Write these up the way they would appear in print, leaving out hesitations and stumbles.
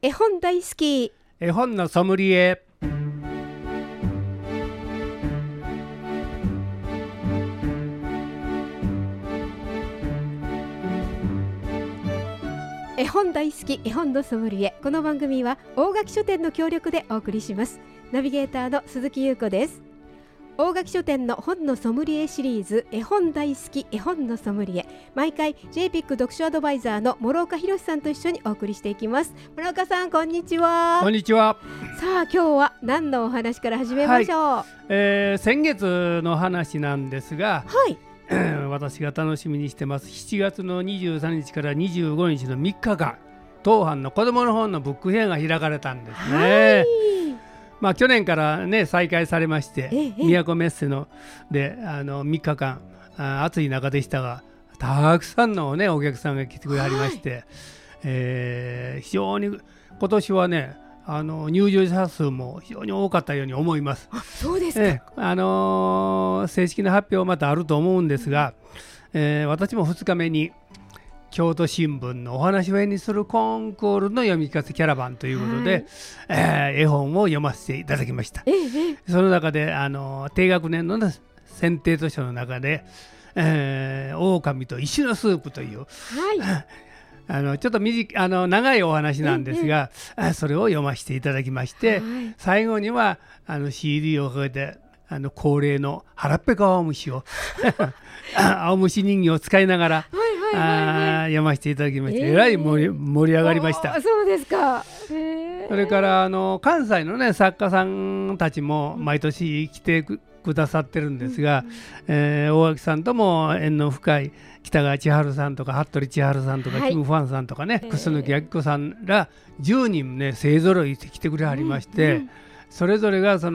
絵本大好き、 絵本のソムリエ。 絵本大好き、絵本のソムリエ。この番組は大垣書店の協力でお送りします。ナビゲーターの鈴木優子です。大垣書店の本のソムリエシリーズ、絵本大好き絵本のソムリエ、毎回 JPIC 読書アドバイザーの諸岡博さんと一緒にお送りしていきます。諸岡さん、こんにちは。 こんにちは。 さあ、今日は何のお話から始めましょう。 先月の話なんですが、 はい、 私が楽しみにしてます。7月の23日から25日の3日間、当藩の子どもの本のブックフェアが開かれたんですね。去年からね再開されまして、都メッセので3日間暑い中でしたが、たくさんのねお客さんが来てくれはりまして、非常に今年はね入場者数も非常に多かったように思います。 そうですか。 正式な発表はまたあると思うんですが、私も2日目に京都新聞のお話を絵にするコンクールの読み聞かせキャラバンということで、絵本を読ませていただきました。その中で低学年の選定図書の中で、狼と石のスープという、ちょっと長いお話なんですが、それを読ませていただきまして、最後にはCD をかけて恒例の腹っぺか青虫を青虫人形を使いながら読ませていただきまして、えらい盛り上がりました。 そうですか。 それから関西のね作家さんたちも毎年来てくださってるんですが、大垣さんとも縁の深い北川千春さんとか服部千春さんとか、キム・ファンさんとかね、楠木明子さんら10人ね勢ぞろいして来てくれはりまして、それぞれが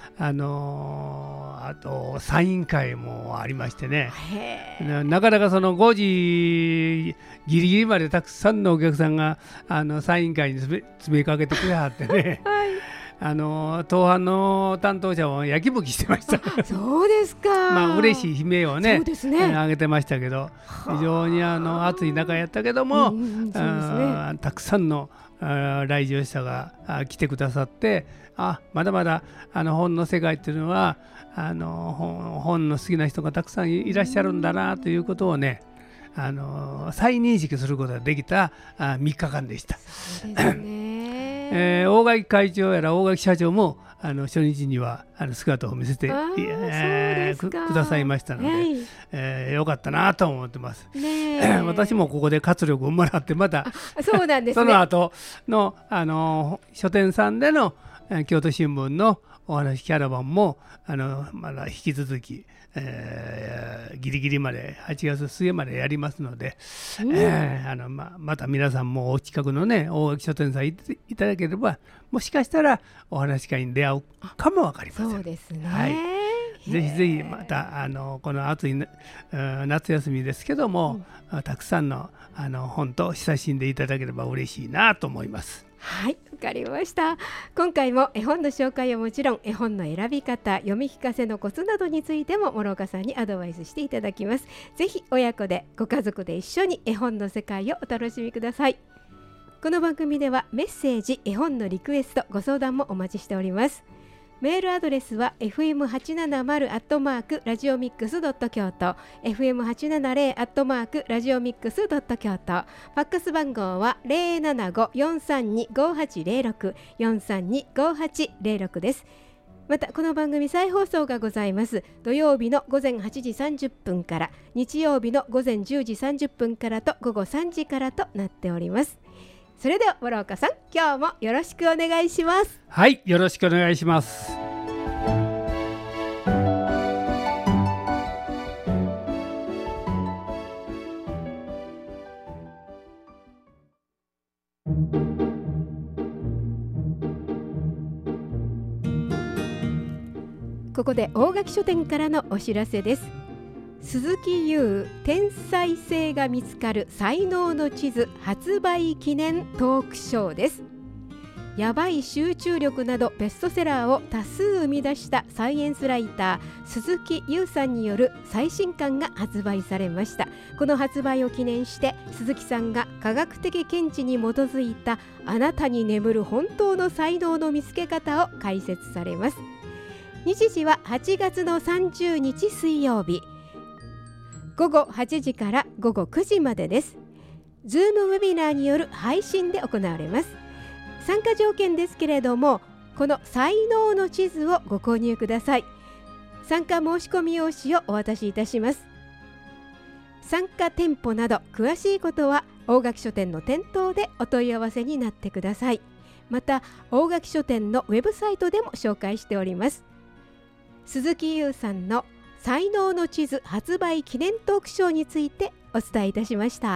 あとサイン会もありましてね、なかなか5時ギリギリまでたくさんのお客さんがサイン会に詰めかけてくれはってね、当藩の担当者はやきもきしてました。 そうですか。 嬉しい悲鳴をねあげてましたけど、非常に暑い中やったけども、たくさんの来場者が来てくださって、まだまだ本の世界っていうのは本の好きな人がたくさんいらっしゃるんだなということをね再認識することができた3日間でした。 そうですね。 大垣会長やら大垣社長も初日には姿を見せてくださいましたので、よかったなと思ってます。私もここで活力をもらって、またそうなんですね。 その後の書店さんでの京都新聞のお話キャラバンもまだ引き続き、ギリギリまで8月末までやりますので、また皆さんもお近くのね大垣書店さんいただければ、もしかしたらお話会に出会うかもわかりません。 そうですね。 ぜひぜひまたこの暑い夏休みですけども、たくさんの本と親しんでいただければ嬉しいなと思います。 はい、わかりました。今回も絵本の紹介はもちろん、絵本の選び方、読み聞かせのコツなどについても諸岡さんにアドバイスしていただきます。ぜひ親子でご家族で一緒に絵本の世界をお楽しみください。この番組ではメッセージ、絵本のリクエスト、ご相談もお待ちしております。メールアドレスは fm870@radiomix.kyoto、 fm870@radiomix.kyoto、 ファックス番号は 075-432-5806 432-5806 です。またこの番組再放送がございます。土曜日の午前8時30分から、日曜日の午前10時30分からと午後3時からとなっております。それでは諸岡さん、今日もよろしくお願いします。 はい、よろしくお願いします。 ここで大垣書店からのお知らせです。鈴木優天才性が見つかる才能の地図発売記念トークショーです。 やばい集中力などベストセラーを多数生み出したサイエンスライター鈴木優さんによる最新刊が発売されました。この発売を記念して鈴木さんが科学的見地に基づいたあなたに眠る本当の才能の見つけ方を解説されます。日時は8月の30日水曜日午後8時から午後9時までです。ズームウェビナーによる配信で行われます。参加条件ですけれども、この才能の地図をご購入ください。参加申し込み用紙をお渡しいたします。参加店舗など詳しいことは大垣書店の店頭でお問い合わせになってください。また大垣書店のウェブサイトでも紹介しております。鈴木優さんの才能の地図発売記念トークショーについてお伝えいたしました。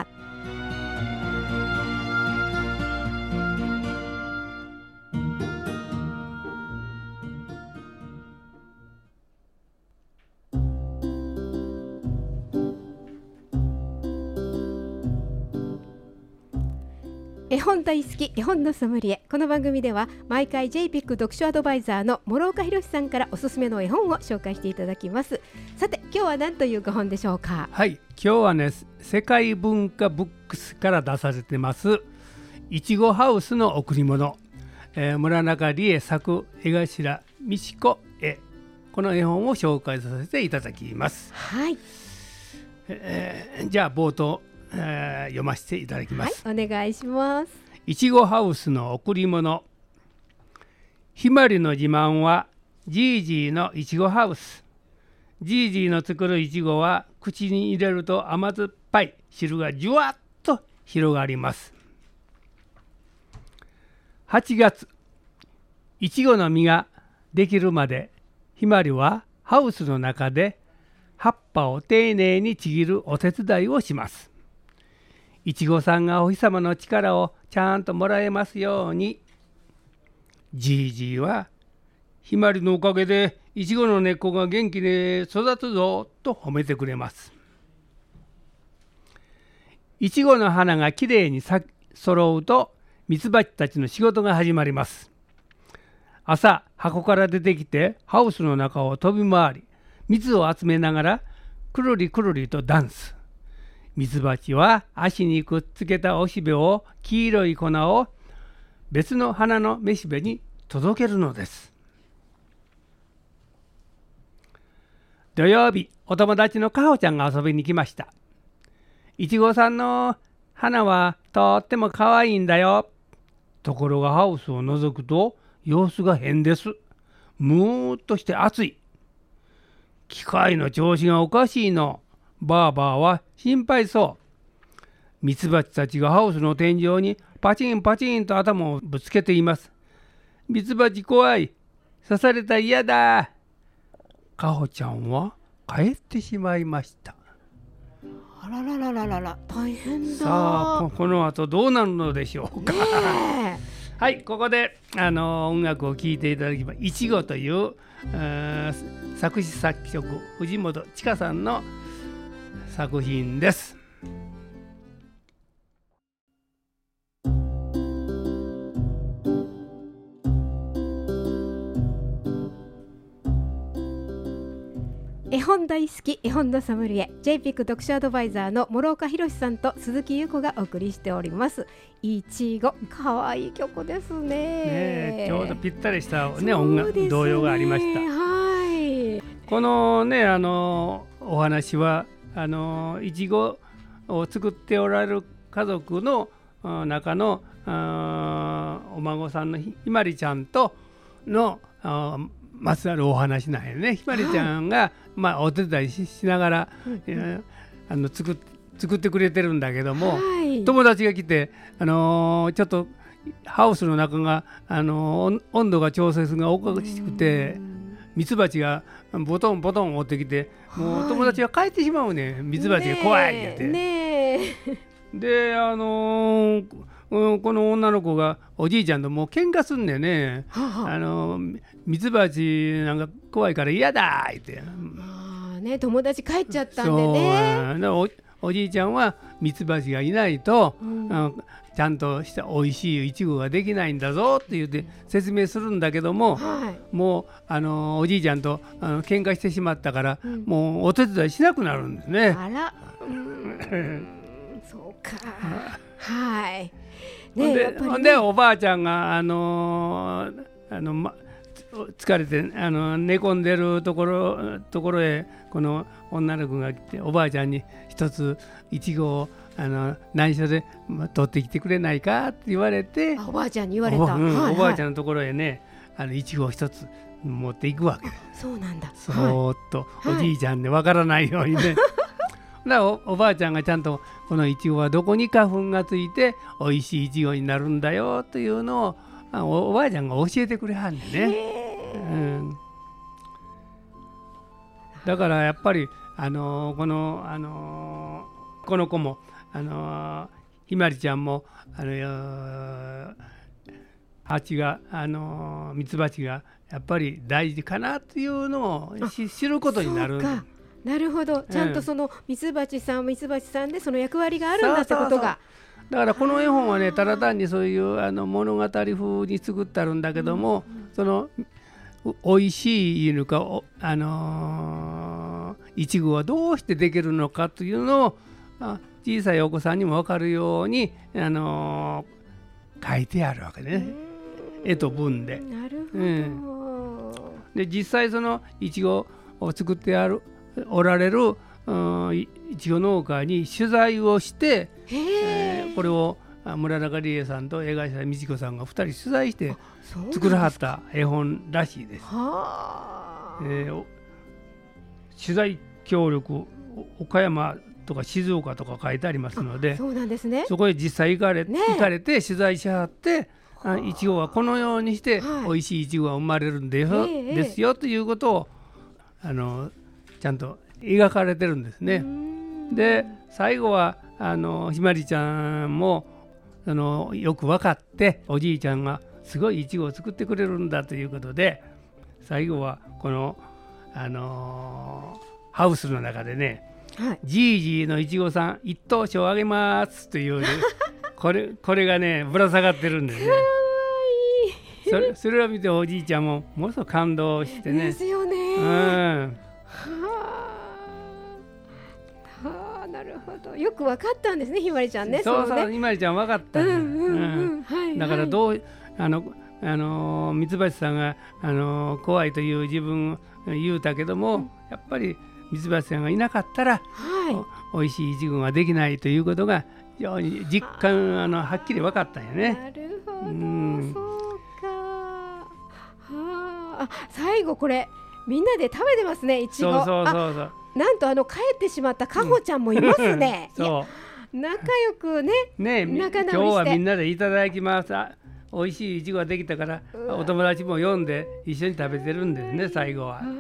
絵本大好き絵本のソムリエ。この番組では毎回 JPIC 読書アドバイザーの諸岡博さんからおすすめの絵本を紹介していただきます。さて今日は何というご本でしょうか。 はい、今日はね世界文化ブックスから出されてますいちごハウスの贈り物、村中理恵作、江頭美智子絵、この絵本を紹介させていただきます。 はい、 じゃあ冒頭読ませていただきます。 はい、お願いします。 いちごハウスの贈り物。ひまりの自慢はじいじいのいちごハウス。じいじいの作るいちごは口に入れると甘酸っぱい汁がじゅわっと広がります。8月、いちごの実ができるまでひまりはハウスの中で葉っぱを丁寧にちぎるお手伝いをします。いちごさんがお日様の力をちゃんともらえますように。じいじいはひまりのおかげでいちごの根っこが元気で育つぞと褒めてくれます。いちごの花がきれいに揃うとミツバチたちの仕事が始まります。朝箱から出てきてハウスの中を飛び回り蜜を集めながらくるりくるりとダンス。ミツバチは足にくっつけたおしべを黄色い粉を別の花のめしべに届けるのです。土曜日、お友達のかほちゃんが遊びに来ました。いちごさんの花はとってもかわいいんだよ。ところがハウスを覗くと様子が変です。むーっとして暑い。機械の調子がおかしいの。バーバーは心配そう。ミツバチたちがハウスの天井にパチンパチンと頭をぶつけています。ミツバチ怖い。刺されたら嫌だ。かほちゃんは帰ってしまいました。 あらららららら、大変だ。 さあこの後どうなるのでしょうか。はい、ここで音楽を聴いていただきます。いちごという作詞作曲藤本千佳さんの作品です。 絵本大好き絵本のソムリエ JPIC 読書アドバイザーの諸岡博さんと鈴木優子がお送りしております。いちご、かわいい曲ですね。 ちょうどぴったりした、ね、音楽童謡がありました。 はい、 このねお話はいちごを作っておられる家族の中のお孫さんのひまりちゃんとのまつわるお話なんやね。ひまりちゃんが、お手伝い しながら、作ってくれてるんだけども、友達が来て、ちょっとハウスの中が温度が調節がおかしくてミツバチがボトンボトン持ってきて、もう友達が帰ってしまうね。ミツバチが怖いって言って、でこの女の子がおじいちゃんともう喧嘩すんねんね。ミツバチなんか怖いから嫌だって。 友達帰っちゃったんでね。 おじいちゃんはミツバチがいないと、ちゃんとした美味しいいちごができないんだぞって言って説明するんだけども、もうおじいちゃんと喧嘩してしまったから、もうお手伝いしなくなるんですね。 あら、そうか。はい。 ほんでおばあちゃんが疲れて寝込んでるところへこの女の子が来て、おばあちゃんに一ついちごを内緒で取ってきてくれないかって言われて、 おばあちゃんに言われた。 おばあちゃんのところへねいちごを一つ持っていくわけです。 そうなんだ。 そーっと、おじいちゃんでわからないようにね。だからおばあちゃんがちゃんとこのいちごはどこに花粉がついておいしいいちごになるんだよというのをおばあちゃんが教えてくれはんでね。だからやっぱりこの子もひまりちゃんも蜂がミツバチがやっぱり大事かなっていうのを知ることになる。 なるほど、ちゃんとそのミツバチさんでその役割があるんだってことが。 だからこの絵本はね、ただ単にそういう物語風に作ってあるんだけども、そのおいしいのかいちごはどうしてできるのかというのを小さいお子さんにも分かるように書いてあるわけね、絵と文で。 なるほど。 で実際そのいちごを作っておられるいちご農家に取材をして、これを村中理恵さんと江頭美智子さんが2人取材して作らはった絵本らしいです。取材協力岡山とか静岡とか書いてありますので、 そうなんですね。 そこへ実際行かれて取材しはっていちごはこのようにしておいしいいちごが生まれるんですよということをちゃんと描かれてるんですね。で最後はひまりちゃんもよく分かっておじいちゃんがすごいいちごを作ってくれるんだということで、最後はこのハウスの中でね、じいじのいちごさん一等賞あげますというこれがねぶら下がってるんですね。それを見ておじいちゃんもものすごく感動してね。 ですよね。なるほど、よく分かったんですね、ひまりちゃんね。 そうひまりちゃん分かったんだからミツバチさんが怖いという自分を言うたけども、やっぱりミツバチさんがいなかったら、おいしいいちごができないということが非常に実感はっきり分かったんよね。 なるほど、そうか。最後これみんなで食べてますね、いちご。 そうなんと帰ってしまったかほちゃんもいますね。 そう仲良くね。 今日はみんなでいただきます。おいしいいちごができたからお友達も呼んで一緒に食べてるんですね、最後は。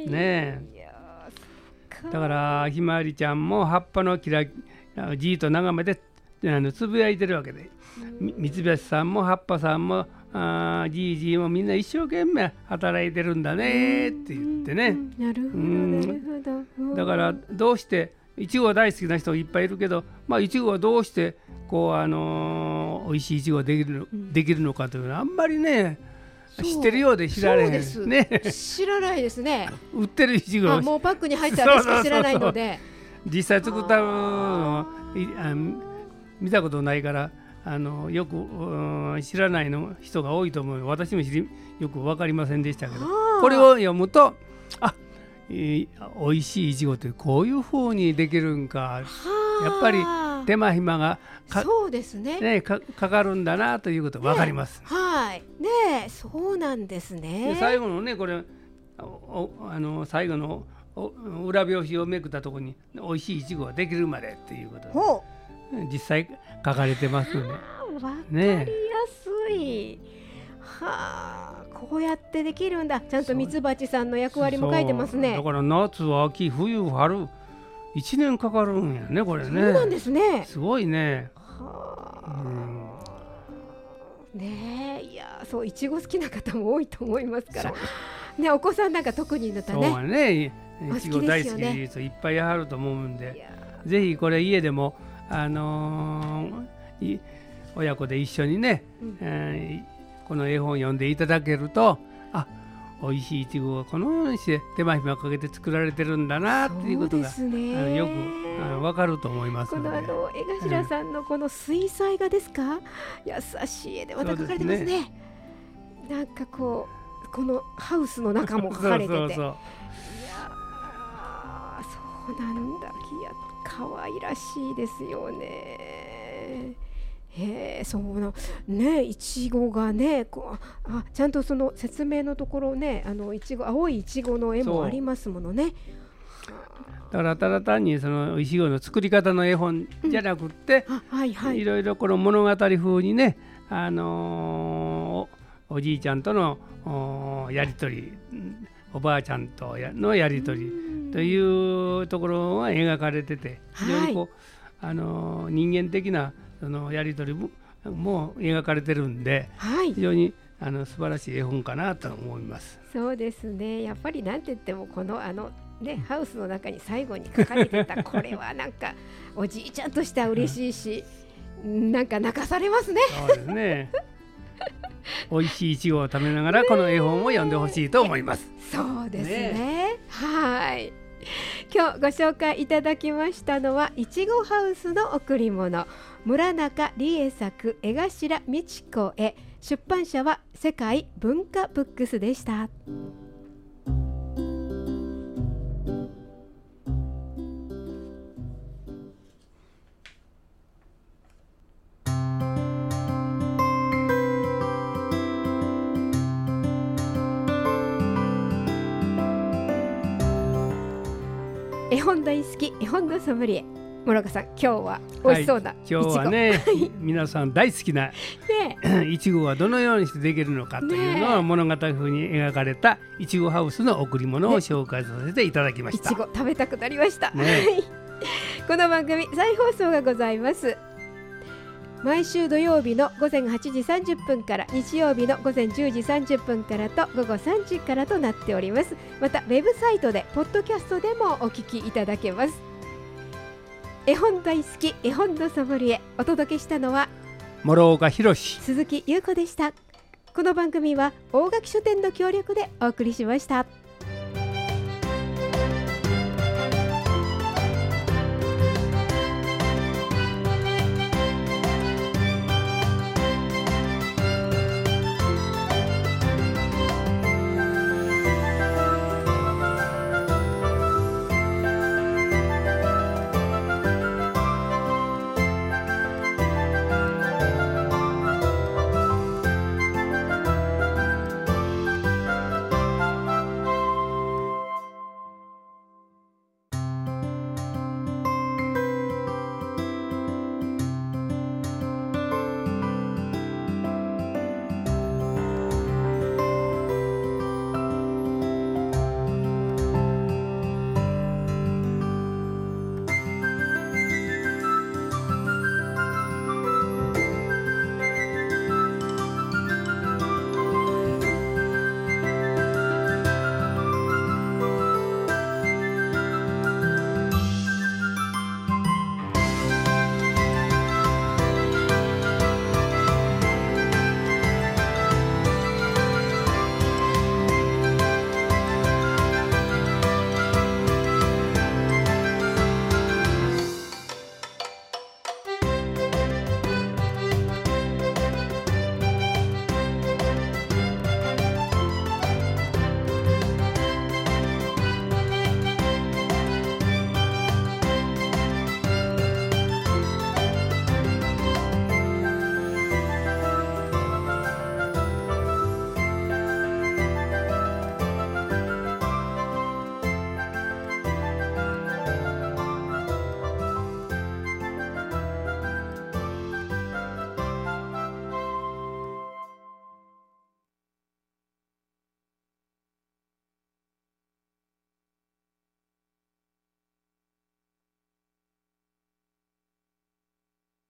だからひまわりちゃんも葉っぱのじーっと眺めてつぶやいてるわけで、ミツバチさんも葉っぱさんもじいもみんな一生懸命働いてるんだねって言ってね。 なるほど。 だからどうしていちごが大好きな人いっぱいいるけど、いちごはどうしてこうおいしいいちごができるのかというのはあんまりね知ってるようで知られへんね。 知らないですね。 売ってるいちごもうパックに入ったらしか知らないので、 実際作ったの見たことないからよく知らない人が多いと思う。私もよく分かりませんでしたけど、これを読むとおいしいいちごってこういうふうにできるんか、やっぱり手間暇がそうですね、 かかるんだなということが分かります。 そうなんですね。 で最後のねこれ最後の裏表紙をめくったところにおいしいいちごができるまでっていうことで実際書かれてますよね。 分かりやすい。こうやってできるんだ。ちゃんとミツバチさんの役割も書いてますね。 だから夏秋冬春1年かかるんやね、これね。 そうなんですね。 すごいね。 いやそういちご好きな方も多いと思いますからね。お子さんなんか特にだったね。 そうね、いちご大好きな人いっぱいあると思うんで、ぜひこれ家でも親子で一緒にね、この絵本を読んでいただけると、美味しいいちごをこのようにして手間暇かけて作られてるんだなっていうことが、よくわかると思いますので。 この江頭さんのこの水彩画ですか、優しい絵でまた描かれてますね。なんかこのハウスの中も描かれてて、いやそうなんだ、いや可愛らしいですよね。そうなね、いちごがね、ちゃんとその説明のところね、いちご、青いいちごの絵もありますものね。 だからただ単にそのいちごの作り方の絵本じゃなくって、いろいろこの物語風にね、おじいちゃんとのやり取り、おばあちゃんとのやり取りというところが描かれてて、非常に人間的なそのやり取りも描かれてるんで、非常に素晴らしい絵本かなと思います。 そうですね、やっぱりなんて言ってもこのハウスの中に最後に書かれてたこれはなんかおじいちゃんとしては嬉しいし、なんか泣かされますね。 そうですね。美味しいいちごを食べながらこの絵本を読んでほしいと思います。 そうですね。はい。今日ご紹介いただきましたのはいちごハウスの贈り物、村中理恵作、江頭美智子絵、出版社は世界文化ブックスでした。絵本大好き、絵本のソムリエ諸岡さん、今日は美味しそうな、 今日はね皆さん大好きないちごはどのようにしてできるのかというのを物語風に描かれたいちごハウスの贈り物を紹介させていただきました。 いちご食べたくなりました、この番組再放送がございます。毎週土曜日の午前8時30分から日曜日の午前10時30分からと午後3時からとなっております。またウェブサイトでポッドキャストでもお聞きいただけます。絵本大好き、絵本のソムリエ、お届けしたのは諸岡博、 鈴木優子でした。この番組は大垣書店の協力でお送りしました。